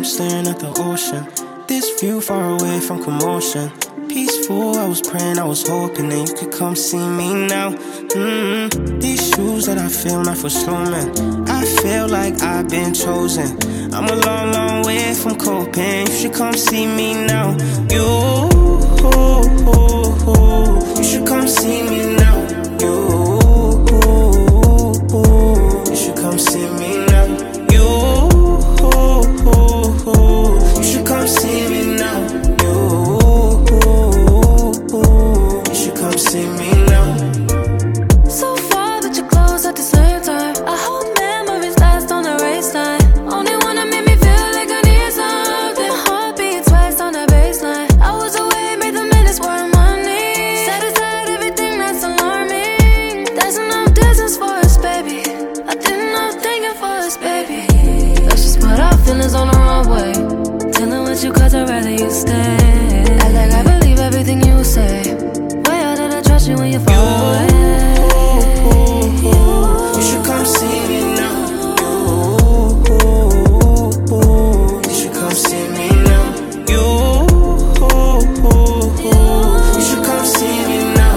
I'm staring at the ocean. This view far away from commotion. Peaceful, I was praying, I was hoping that you could come see me now. These shoes that I feel not for slow man. I feel like I've been chosen. I'm a long, long way from coping. You should come see me now. You should come see me now. You should come see me now. You should come see me now. You should come see me now. So far, but you're close at the same time. I hope memories last on the race line. Only wanna make me feel like I need something. My heart beats twice on the baseline. I was away, made the minutes worth money. Set aside everything that's alarming. There's enough distance for us, baby. I did enough thinking for us, baby. Let's just put our feelings on the runway. Dealing with you cause I'd rather you stay. Act like I believe everything you say. Way out that I trust you when you fall away. You should come see me now. You should come see me now. You should come see me now.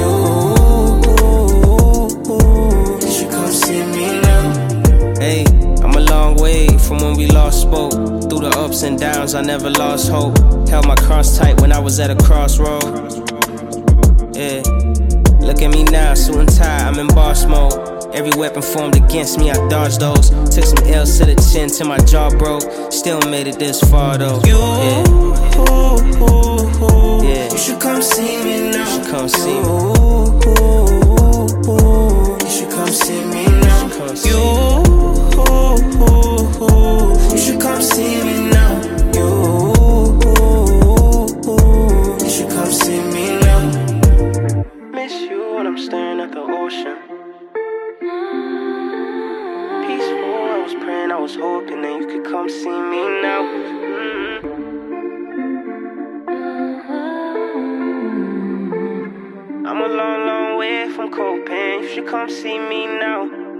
You should come see me now. Hey, I'm a long way from when we last spoke. Through the ups and downs, I never lost hope. Held my cross tight when I was at a crossroad. Yeah, look at me now, suit and tie, I'm in boss mode. Every weapon formed against me, I dodged those. Took some L's to the chin till my jaw broke. Still made it this far though. Yeah. You should come see me now. You should come see me. You should come see me now. You should come see me now. You should come see me now. Miss you when I'm staring at the ocean. Peaceful, I was praying, I was hoping that you could come see me now. I'm a long, long way from coping. You should come see me now.